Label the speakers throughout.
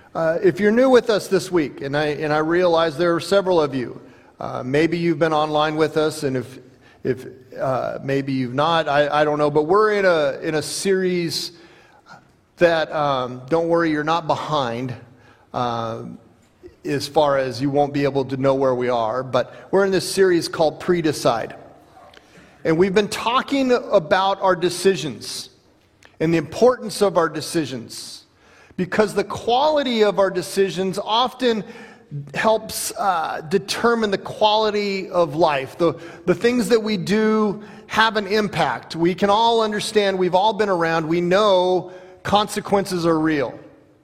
Speaker 1: If you're new with us this week, and I realize there are several of you, maybe you've been online with us, and if maybe you've not, I don't know. But we're in a series that don't worry, you're not behind. As far as you won't be able to know where we are, but we're in this series called Pre-Decide. And we've been talking about our decisions and the importance of our decisions, because the quality of our decisions often helps determine the quality of life. The things that we do have an impact. We can all understand, we've all been around, we know consequences are real.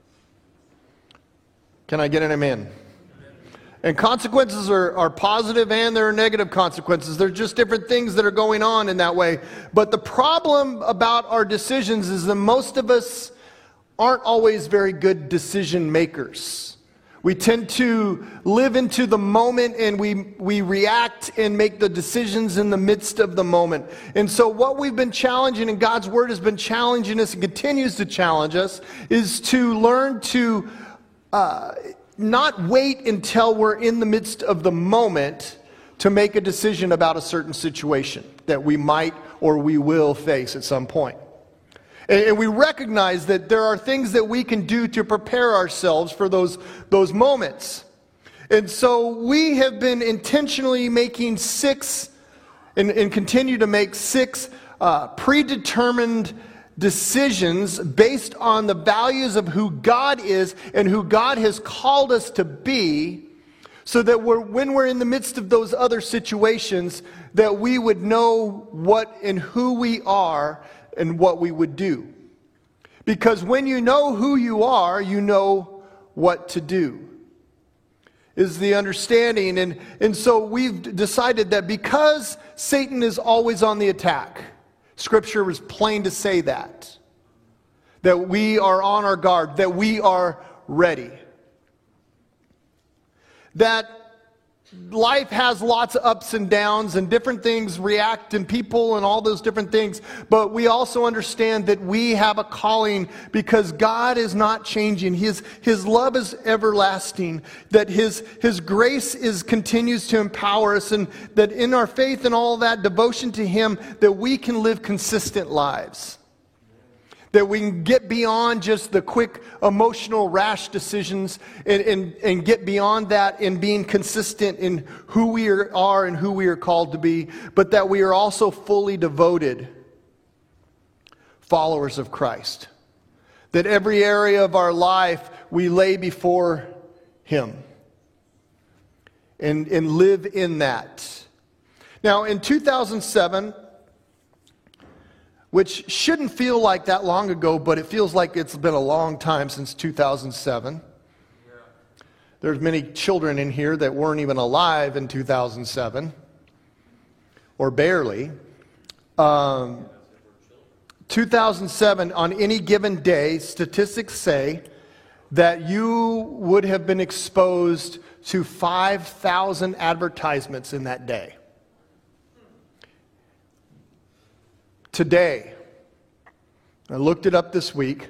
Speaker 1: Can I get an amen? And consequences are positive and there are negative consequences. They're just different things that are going on in that way. But the problem about our decisions is that most of us aren't always very good decision makers. We tend to live into the moment and we react and make the decisions in the midst of the moment. And so what we've been challenging, and God's Word has been challenging us and continues to challenge us, is to learn to not wait until we're in the midst of the moment to make a decision about a certain situation that we might or we will face at some point. And we recognize that there are things that we can do to prepare ourselves for those moments. And so we have been intentionally making six, and continue to make six predetermined decisions based on the values of who God is and who God has called us to be, so that when we're in the midst of those other situations, that we would know what and who we are and what we would do. Because when you know who you are, you know what to do, is the understanding. And so we've decided that because Satan is always on the attack, Scripture is plain to say that we are on our guard, that we are ready. That life has lots of ups and downs and different things react in people and all those different things. But we also understand that we have a calling because God is not changing. His love is everlasting. That His grace continues to empower us, and that in our faith and all that devotion to Him, that we can live consistent lives. That we can get beyond just the quick, emotional, rash decisions and get beyond that in being consistent in who we are and who we are called to be, but that we are also fully devoted followers of Christ. That every area of our life we lay before Him and live in that. Now, in 2007, which shouldn't feel like that long ago, but it feels like it's been a long time since 2007. Yeah. There's many children in here that weren't even alive in 2007, or barely. 2007, on any given day, statistics say that you would have been exposed to 5,000 advertisements in that day. Today, I looked it up this week,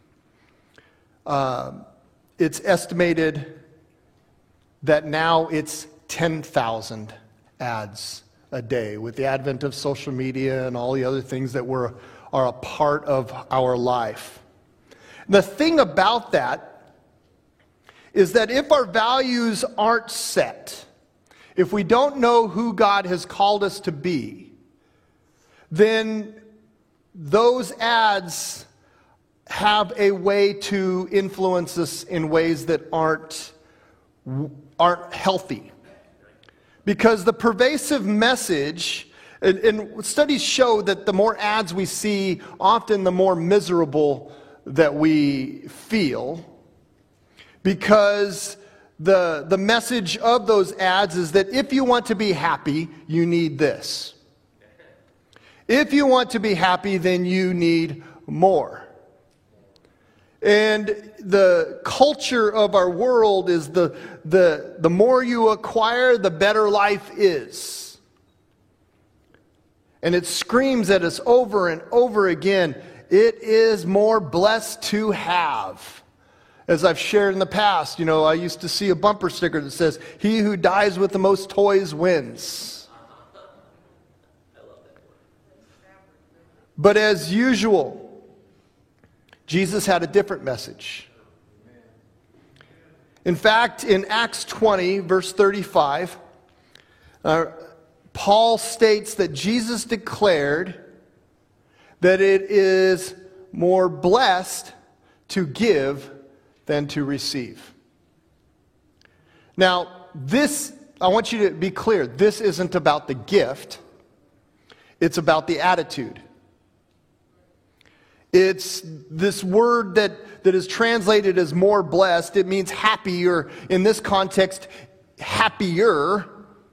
Speaker 1: it's estimated that now it's 10,000 ads a day with the advent of social media and all the other things that are a part of our life. The thing about that is that if our values aren't set, if we don't know who God has called us to be, then those ads have a way to influence us in ways that aren't healthy. Because the pervasive message, and studies show that the more ads we see, often the more miserable that we feel. Because the message of those ads is that if you want to be happy, you need this. If you want to be happy, then you need more. And the culture of our world is the more you acquire, the better life is. And it screams at us over and over again, it is more blessed to have. As I've shared in the past, I used to see a bumper sticker that says, "He who dies with the most toys wins." But as usual, Jesus had a different message. In fact, in Acts 20, verse 35, Paul states that Jesus declared that it is more blessed to give than to receive. Now, I want you to be clear, this isn't about the gift, it's about the attitude. It's this word that is translated as more blessed. It means happy, or in this context, happier.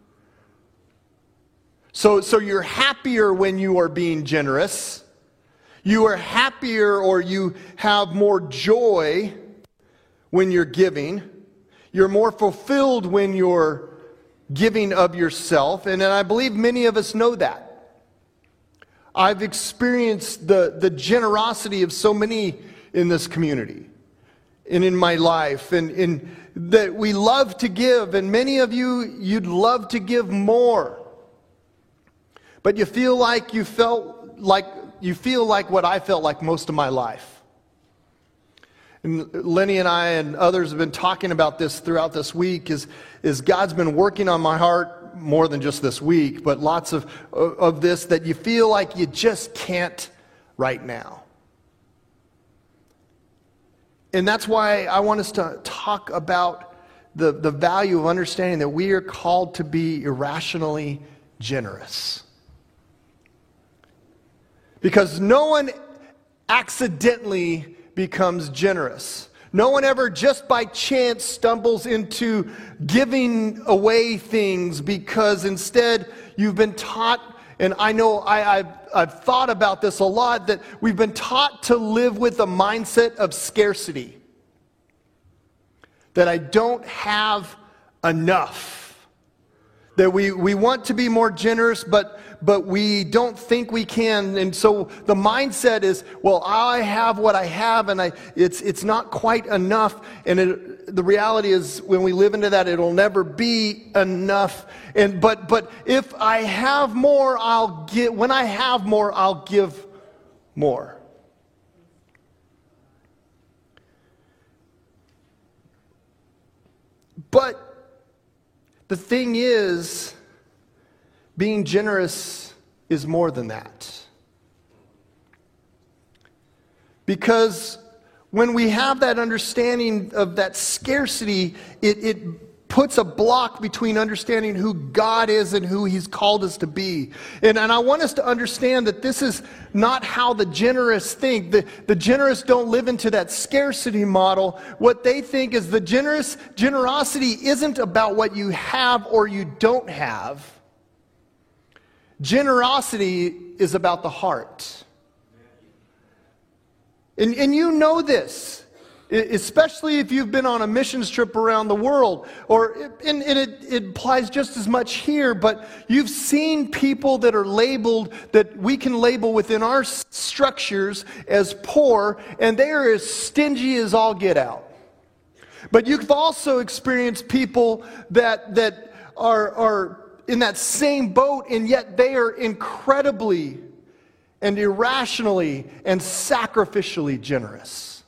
Speaker 1: So you're happier when you are being generous. You are happier, or you have more joy when you're giving. You're more fulfilled when you're giving of yourself. And I believe many of us know that. I've experienced the generosity of so many in this community and in my life, and that we love to give, and many of you'd love to give more, but you feel like what I felt like most of my life. And Lenny and I and others have been talking about this throughout this week, is God's been working on my heart more than just this week, but lots of this, that you feel like you just can't right now. And that's why I want us to talk about the value of understanding that we are called to be irrationally generous. Because no one accidentally becomes generous. No one ever just by chance stumbles into giving away things, because instead you've been taught, and I know I've thought about this a lot, that we've been taught to live with a mindset of scarcity. That I don't have enough. That we want to be more generous, but we don't think we can. And so the mindset is, well, I have what I have, and it's not quite enough. And the reality is, when we live into that, it'll never be enough. But if I have more, I'll give. When I have more, I'll give more. But the thing is, being generous is more than that. Because when we have that understanding of that scarcity, it puts a block between understanding who God is and who He's called us to be. And I want us to understand that this is not how the generous think. The generous don't live into that scarcity model. What they think is the generosity isn't about what you have or you don't have. Generosity is about the heart. And you know this, especially if you've been on a missions trip around the world, and it applies just as much here, but you've seen people that are labeled, that we can label within our structures as poor, and they are as stingy as all get out. But you've also experienced people that are in that same boat, and yet they are incredibly and irrationally and sacrificially generous.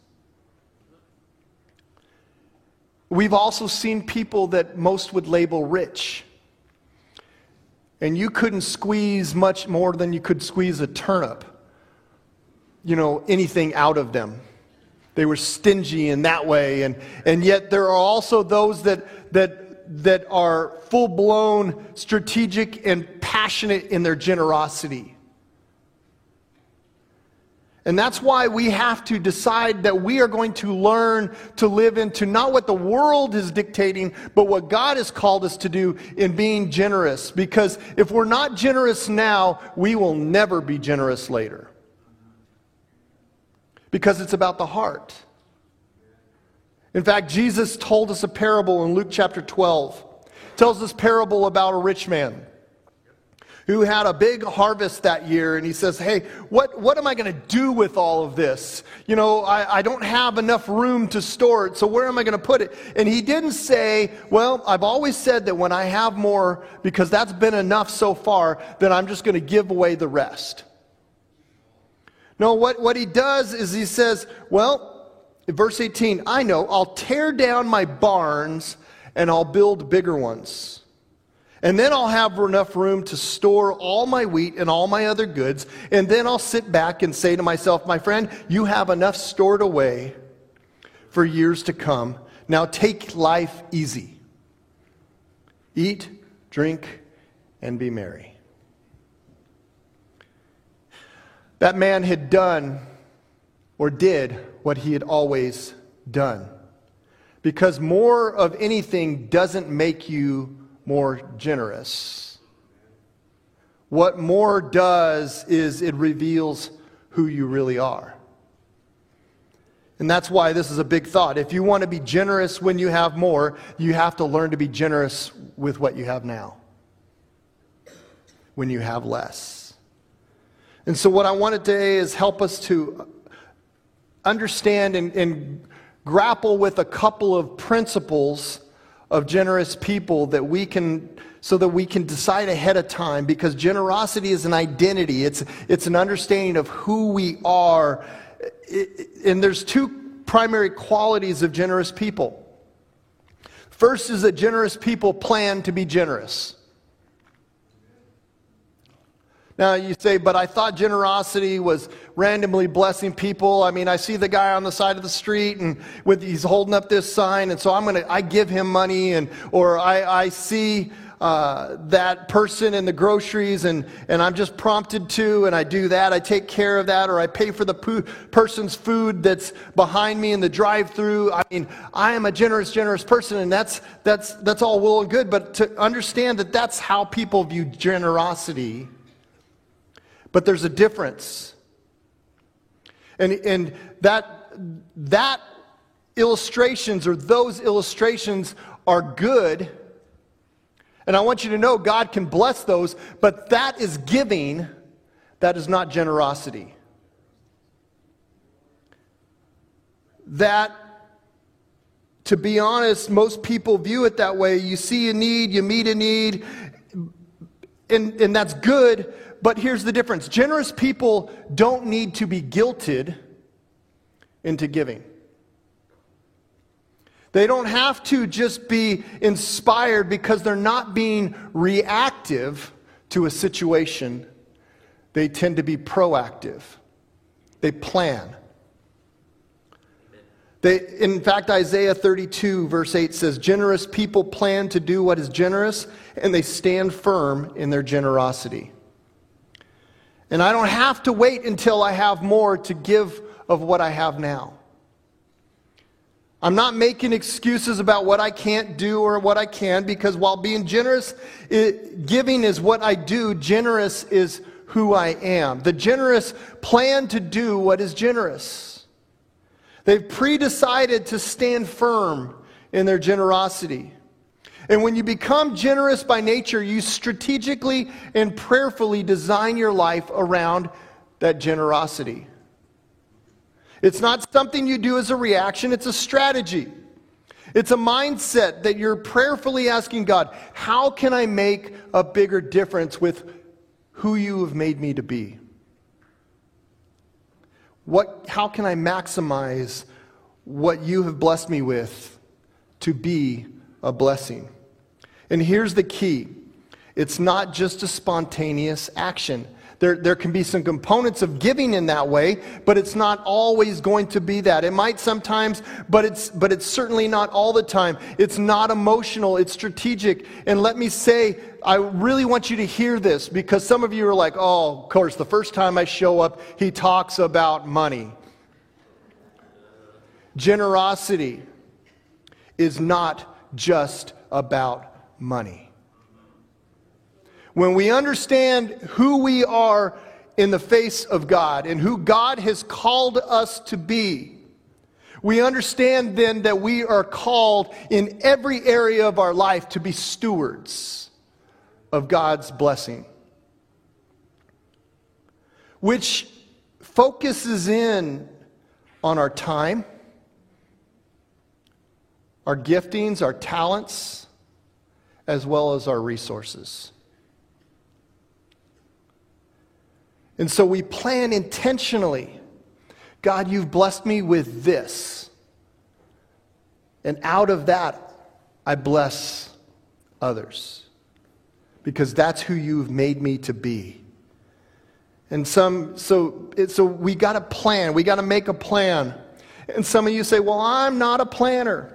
Speaker 1: We've also seen people that most would label rich. And you couldn't squeeze much more than you could squeeze a turnip, anything out of them. They were stingy in that way. And yet there are also those that are full-blown, strategic, and passionate in their generosity. And that's why we have to decide that we are going to learn to live into not what the world is dictating, but what God has called us to do in being generous. Because if we're not generous now, we will never be generous later. Because it's about the heart. In fact, Jesus told us a parable in Luke chapter 12. He tells this parable about a rich man who had a big harvest that year, and he says, hey, what am I going to do with all of this? You know, I don't have enough room to store it, so where am I going to put it? And he didn't say, well, I've always said that when I have more, because that's been enough so far, then I'm just going to give away the rest. No, what he does is he says, well, in verse 18, I know, I'll tear down my barns and I'll build bigger ones. And then I'll have enough room to store all my wheat and all my other goods. And then I'll sit back and say to myself, my friend, you have enough stored away for years to come. Now take life easy. Eat, drink, and be merry. That man had done or did what he had always done. Because more of anything doesn't make you more generous. What more does is it reveals who you really are. And that's why this is a big thought. If you want to be generous when you have more, you have to learn to be generous with what you have now, when you have less. And so what I want today is help us to understand and grapple with a couple of principles of generous people that we can, so that we can decide ahead of time, because generosity is an identity. It's an understanding of who we are. And there's two primary qualities of generous people. First is that generous people plan to be generous. Now you say, but I thought generosity was randomly blessing people. I mean, I see the guy on the side of the street and he's holding up this sign, and so I give him money, or I see that person in the groceries and I'm just prompted to, and I do that. I take care of that, or I pay for the person's food that's behind me in the drive-through. I mean, I am a generous person, and that's all well and good. But to understand that that's how people view generosity. But there's a difference. And that illustrations, or those illustrations, are good. And I want you to know God can bless those, but that is giving. That is not generosity. That, to be honest, most people view it that way. You see a need, you meet a need, and that's good. But here's the difference. Generous people don't need to be guilted into giving. They don't have to just be inspired because they're not being reactive to a situation. They tend to be proactive. They plan. In fact, Isaiah 32 verse 8 says, generous people plan to do what is generous, and they stand firm in their generosity. And I don't have to wait until I have more to give of what I have now. I'm not making excuses about what I can't do or what I can, because while being generous, giving is what I do, generous is who I am. The generous plan to do what is generous. They've pre-decided to stand firm in their generosity. And when you become generous by nature, you strategically and prayerfully design your life around that generosity. It's not something you do as a reaction, it's a strategy. It's a mindset that you're prayerfully asking God, how can I make a bigger difference with who you have made me to be? How can I maximize what you have blessed me with to be a blessing? And here's the key. It's not just a spontaneous action. There can be some components of giving in that way, but it's not always going to be that. It might sometimes, but it's certainly not all the time. It's not emotional, it's strategic. And let me say, I really want you to hear this, because some of you are like, oh, of course, the first time I show up, he talks about money. Generosity is not just about money. When we understand who we are in the face of God and who God has called us to be, we understand then that we are called in every area of our life to be stewards of God's blessing. which focuses in on our time, our giftings, our talents, as well as our resources. And so we plan intentionally. God, you've blessed me with this. And out of that, I bless others. Because that's who you've made me to be. And so we got to plan. We got to make a plan. And some of you say, well, I'm not a planner.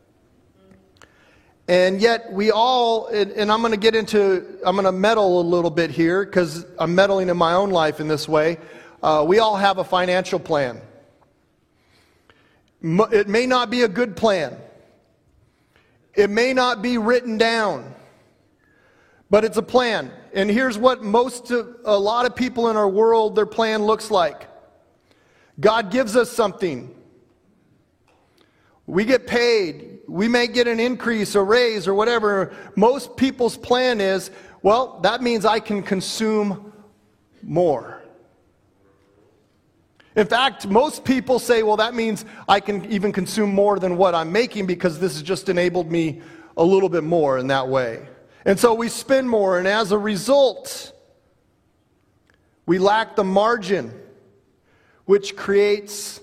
Speaker 1: And yet we all, and I'm going to meddle a little bit here because I'm meddling in my own life in this way. We all have a financial plan. It may not be a good plan. It may not be written down. But it's a plan. And here's what a lot of people in our world, their plan looks like. God gives us something. We get paid. We may get an increase, a raise, or whatever. Most people's plan is, well, that means I can consume more. In fact, most people say, well, that means I can even consume more than what I'm making because this has just enabled me a little bit more in that way. And so we spend more, and as a result, we lack the margin, which creates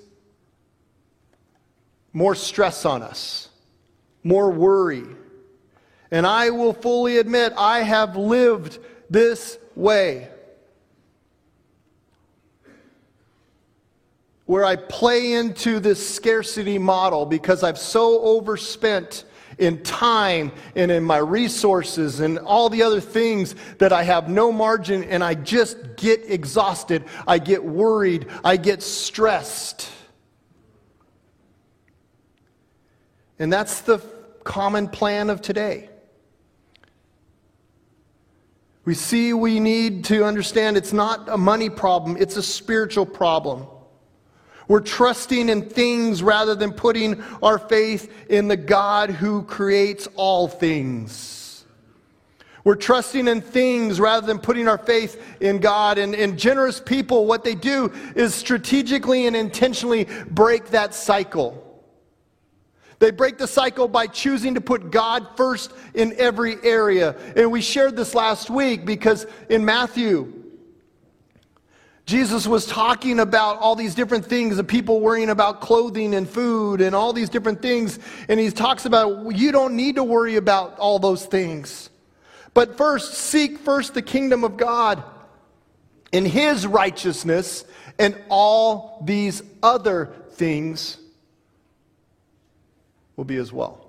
Speaker 1: more stress on us, more worry. And I will fully admit, I have lived this way, where I play into this scarcity model because I've so overspent in time and in my resources and all the other things that I have no margin, and I just get exhausted. I get worried. I get stressed. And that's the common plan of today. We need to understand it's not a money problem, it's a spiritual problem. We're trusting in things rather than putting our faith in the God who creates all things. We're trusting in things rather than putting our faith in God. And generous people, what they do is strategically and intentionally break that cycle. They break the cycle by choosing to put God first in every area. And we shared this last week because in Matthew, Jesus was talking about all these different things, the people worrying about clothing and food and all these different things. And he talks about, you don't need to worry about all those things. But first, seek first the kingdom of God and His righteousness, and all these other things will be as well.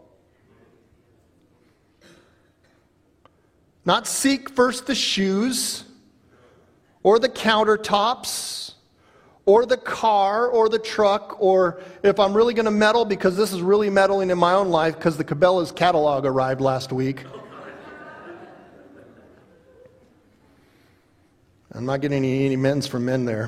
Speaker 1: Not seek first the shoes, or the countertops, or the car, or the truck, or if I'm really going to meddle, because this is really meddling in my own life, because the Cabela's catalog arrived last week. I'm not getting any amends from men there,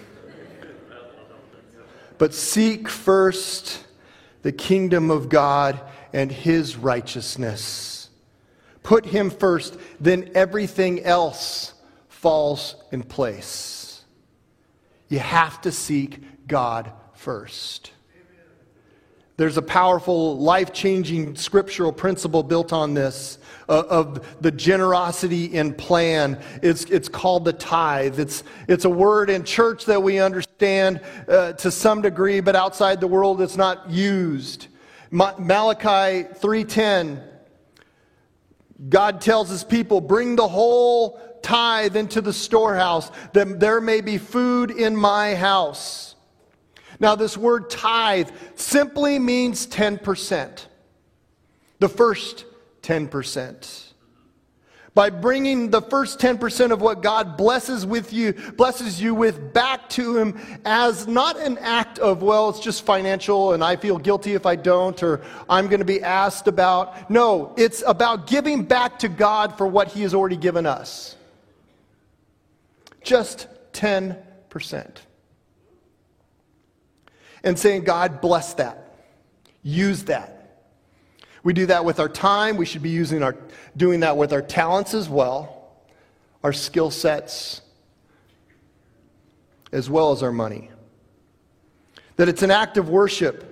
Speaker 1: but seek first the kingdom of God and His righteousness. Put Him first, then everything else falls in place. You have to seek God first. There's a powerful, life-changing scriptural principle built on this of the generosity in plan. It's called the tithe. It's a word in church that we understand to some degree, but outside the world it's not used. Malachi 3:10, God tells His people, bring the whole tithe into the storehouse, that there may be food in my house. Now this word tithe simply means 10%. The first 10%. By bringing the first 10% of what God blesses you with back to Him as not an act of, well, it's just financial and I feel guilty if I don't, or I'm going to be asked about. No, it's about giving back to God for what He has already given us. Just 10%. And saying, God, bless that. Use that. We do that with our time. We should be doing that with our talents as well, our skill sets. as well as our money. That it's an act of worship.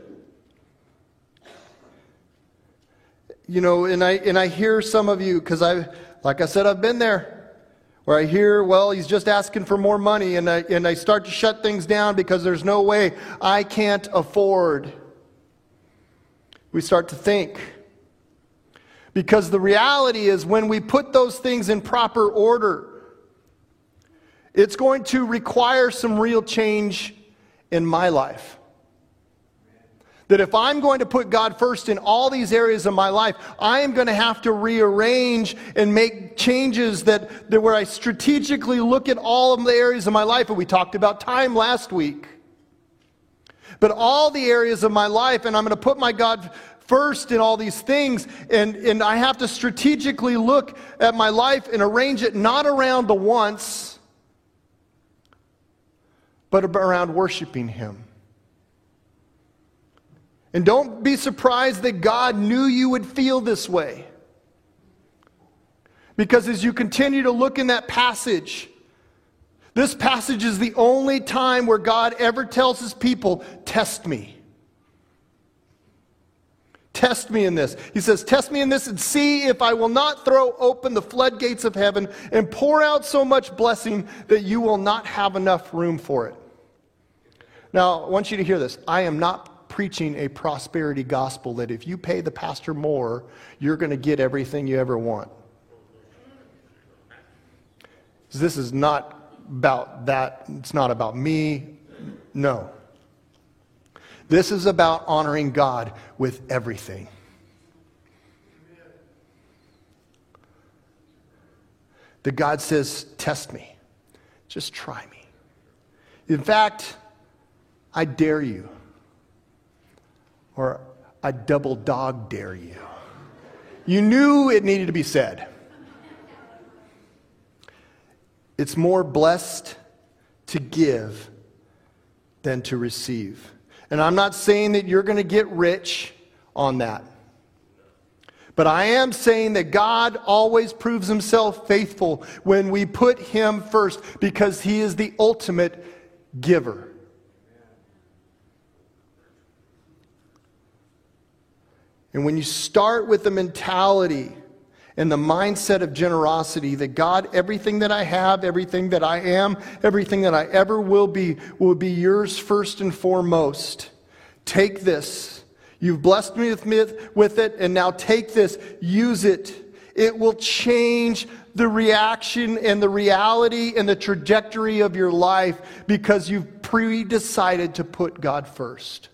Speaker 1: You know, and I hear some of you, because like I said, I've been there, where I hear, well, he's just asking for more money, and I start to shut things down because there's no way, I can't afford. We start to think. Because the reality is, when we put those things in proper order, it's going to require some real change in my life. That if I'm going to put God first in all these areas of my life, I am going to have to rearrange and make changes that where I strategically look at all of the areas of my life. And we talked about time last week. But all the areas of my life, and I'm going to put my God first in all these things, and I have to strategically look at my life and arrange it not around the wants, but around worshiping Him. And don't be surprised that God knew you would feel this way. Because as you continue to look in that passage, this passage is the only time where God ever tells His people, test me. Test me in this. He says, test me in this and see if I will not throw open the floodgates of heaven and pour out so much blessing that you will not have enough room for it. Now, I want you to hear this. I am not preaching a prosperity gospel that if you pay the pastor more, you're going to get everything you ever want. This is not about that. It's not about me. No. This is about honoring God with everything. That God says, test me. Just try me. In fact, I dare you. Or I double dog dare you. You knew it needed to be said. It's more blessed to give than to receive. And I'm not saying that you're going to get rich on that. But I am saying that God always proves Himself faithful when we put Him first, because He is the ultimate giver. And when you start with the mentality and the mindset of generosity, that God, everything that I have, everything that I am, everything that I ever will be yours first and foremost. Take this. You've blessed me with it, and now take this, use it. It will change the reaction and the reality and the trajectory of your life because you've pre-decided to put God first.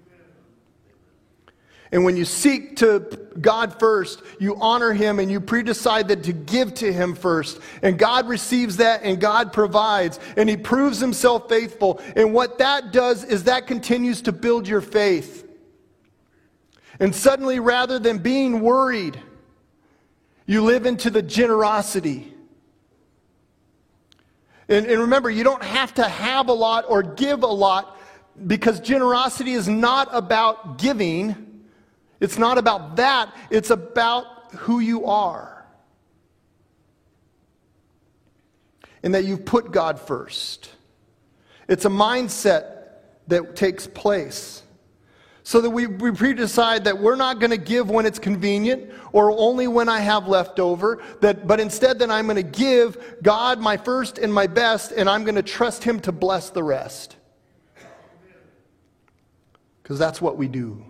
Speaker 1: And when you seek to God first, you honor Him and you pre-decide that to give to Him first. And God receives that and God provides. And He proves Himself faithful. And what that does is that continues to build your faith. And suddenly, rather than being worried, you live into the generosity. And remember, you don't have to have a lot or give a lot, because generosity is not about giving. It's not about that. It's about who you are. And that you've put God first. It's a mindset that takes place. So that we pre-decide that we're not going to give when it's convenient or only when I have leftover. But instead that I'm going to give God my first and my best, and I'm going to trust Him to bless the rest. Because that's what we do.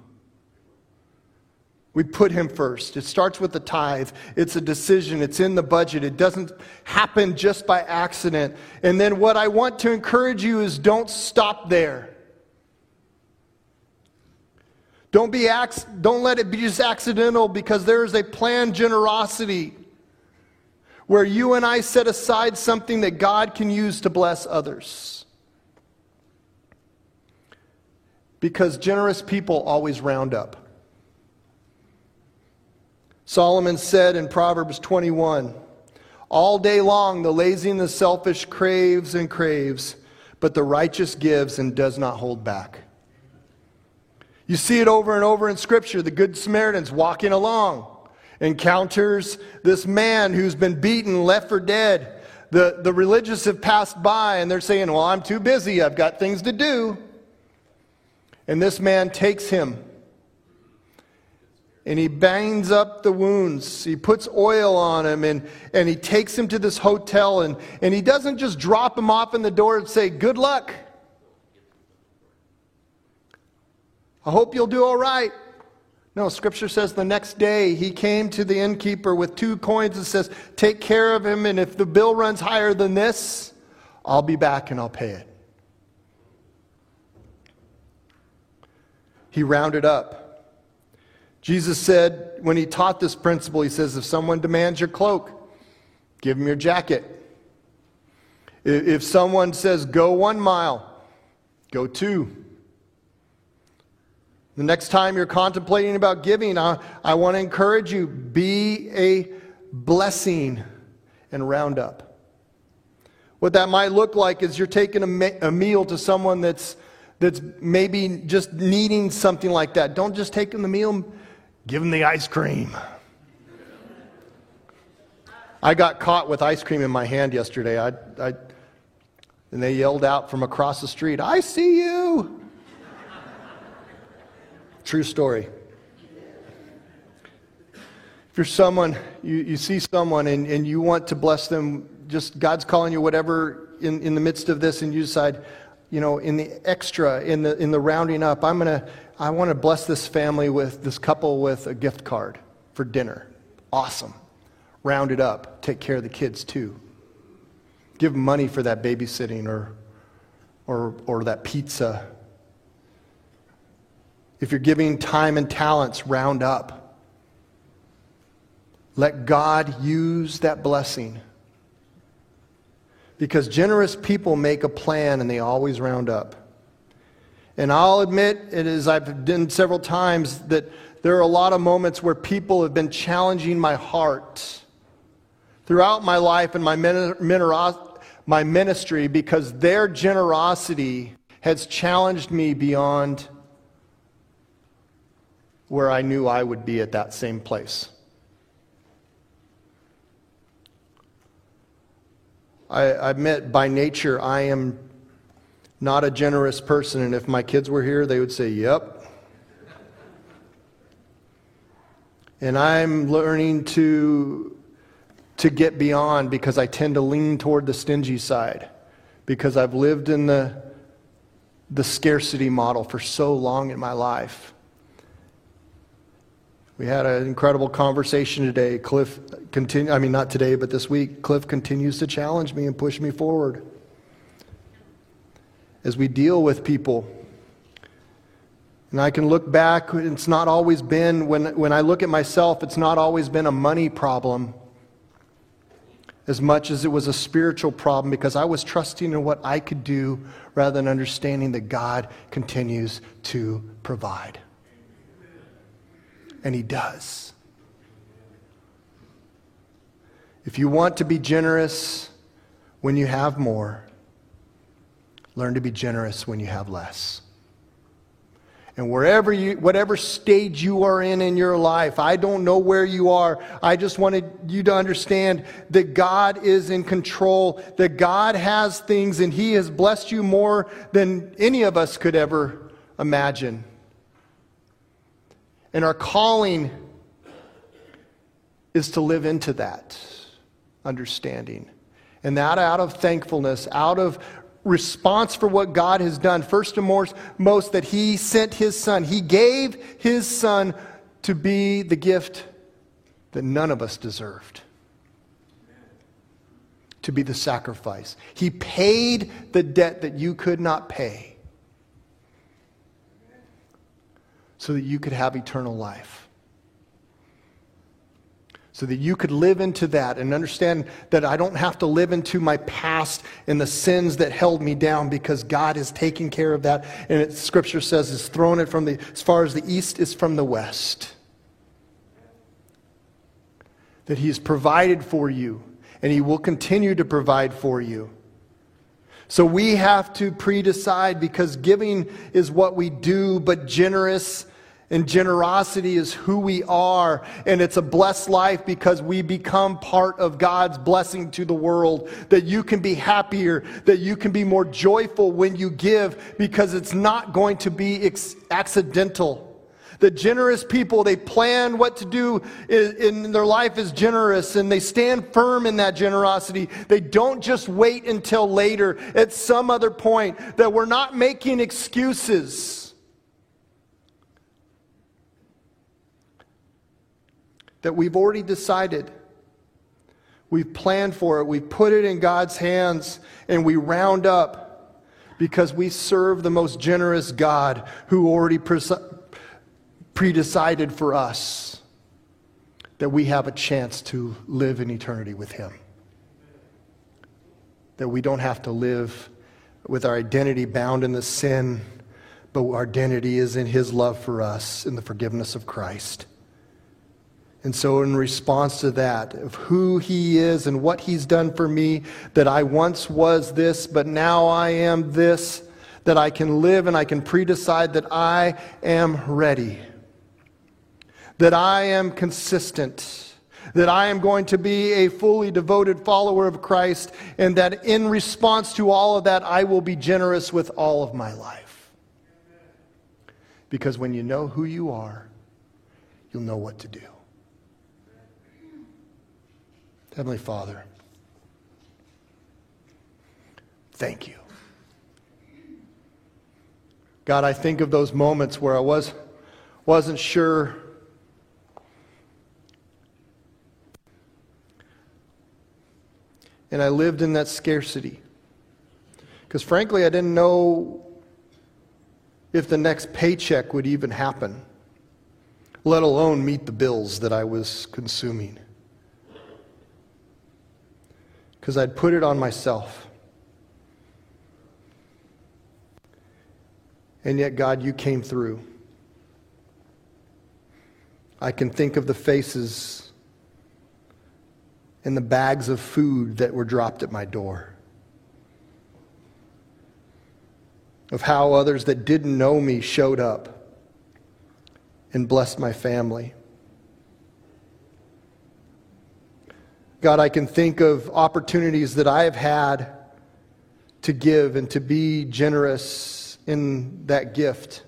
Speaker 1: We put Him first. It starts with the tithe. It's a decision. It's in the budget. It doesn't happen just by accident. And then what I want to encourage you is don't stop there. Don't let it be just accidental, because there is a planned generosity where you and I set aside something that God can use to bless others. Because generous people always round up. Solomon said in Proverbs 21, all day long the lazy and the selfish craves and craves, but the righteous gives and does not hold back. You see it over and over in Scripture. The Good Samaritan's walking along, encounters this man who's been beaten, left for dead. The religious have passed by and they're saying, well, I'm too busy. I've got things to do. And this man takes him and he bangs up the wounds. He puts oil on him and he takes him to this hotel and he doesn't just drop him off in the door and say, good luck. I hope you'll do all right. No, Scripture says the next day he came to the innkeeper with 2 coins and says, take care of him, and if the bill runs higher than this, I'll be back and I'll pay it. He rounded up. Jesus said, when he taught this principle, he says, if someone demands your cloak, give him your jacket. If someone says, go 1 mile, go 2. The next time you're contemplating about giving, I want to encourage you, be a blessing and round up. What that might look like is you're taking a meal to someone that's maybe just needing something like that. Don't just take them the meal, give them the ice cream. I got caught with ice cream in my hand yesterday. And they yelled out from across the street, I see you. True story. If you're someone, you see someone and you want to bless them, just God's calling you whatever in the midst of this, and you decide, in the extra, in the rounding up, I want to bless this family with this couple with a gift card for dinner. Awesome. Round it up. Take care of the kids too. Give them money for that babysitting or that pizza. If you're giving time and talents, round up. Let God use that blessing. Because generous people make a plan and they always round up. And I'll admit, as I've done several times, that there are a lot of moments where people have been challenging my heart throughout my life and my ministry, because their generosity has challenged me beyond where I knew I would be at that same place. I admit, by nature, I am not a generous person, and if my kids were here, they would say, yep. And I'm learning to get beyond, because I tend to lean toward the stingy side, because I've lived in the scarcity model for so long in my life. We had an incredible conversation today. Not today, but this week, Cliff continues to challenge me and push me forward. As we deal with people, and I can look back, it's not always been, when I look at myself, it's not always been a money problem as much as it was a spiritual problem, because I was trusting in what I could do rather than understanding that God continues to provide. And He does. If you want to be generous when you have more, learn to be generous when you have less. And whatever stage you are in your life, I don't know where you are. I just wanted you to understand that God is in control, that God has things, and He has blessed you more than any of us could ever imagine. And our calling is to live into that understanding. And that out of thankfulness, out of response for what God has done. First and most, that He sent His Son. He gave His Son to be the gift that none of us deserved. To be the sacrifice. He paid the debt that you could not pay, so that you could have eternal life. So that you could live into that and understand that I don't have to live into my past and the sins that held me down, because God is taking care of that. And Scripture says it's thrown it from as far as the east is from the west. That He has provided for you, and He will continue to provide for you. So we have to pre-decide, because giving is what we do, but generous And generosity is who we are, and it's a blessed life because we become part of God's blessing to the world, that you can be happier, that you can be more joyful when you give, because it's not going to be accidental. The generous people, they plan what to do in their life is generous, and they stand firm in that generosity. They don't just wait until later at some other point, that we're not making excuses. That we've already decided. We've planned for it. We've put it in God's hands, and we round up because we serve the most generous God who already pre-decided for us that we have a chance to live in eternity with Him. That we don't have to live with our identity bound in the sin, but our identity is in His love for us, in the forgiveness of Christ. And so in response to that, of who He is and what He's done for me, that I once was this, but now I am this, that I can live and I can pre-decide that I am ready, that I am consistent, that I am going to be a fully devoted follower of Christ, and that in response to all of that, I will be generous with all of my life. Because when you know who you are, you'll know what to do. Heavenly Father, thank you. God, I think of those moments where I wasn't sure and I lived in that scarcity. Because frankly, I didn't know if the next paycheck would even happen, let alone meet the bills that I was consuming. Because I'd put it on myself. And yet, God, you came through. I can think of the faces and the bags of food that were dropped at my door. Of how others that didn't know me showed up and blessed my family. God, I can think of opportunities that I have had to give and to be generous in that gift.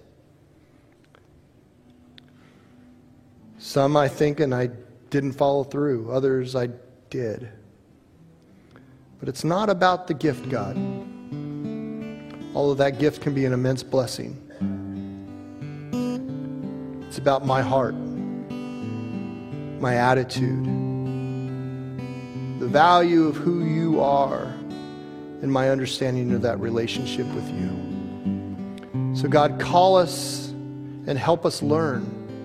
Speaker 1: Some I think and I didn't follow through. Others I did. But it's not about the gift, God. Although that gift can be an immense blessing. It's about my heart, my attitude, the value of who you are, and my understanding of that relationship with you. So God, call us and help us learn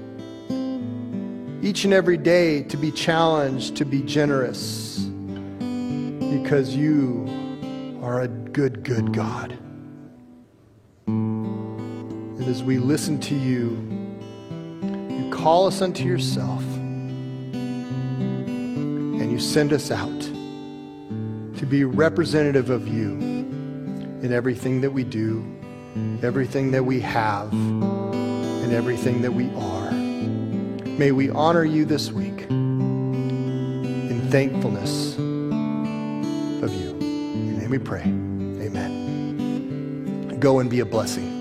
Speaker 1: each and every day to be challenged, to be generous, because you are a good, good God. And as we listen to you, you call us unto yourself. And you send us out to be representative of you in everything that we do, everything that we have, and everything that we are. May we honor you this week in thankfulness of you. In your name we pray. Amen. Go and be a blessing.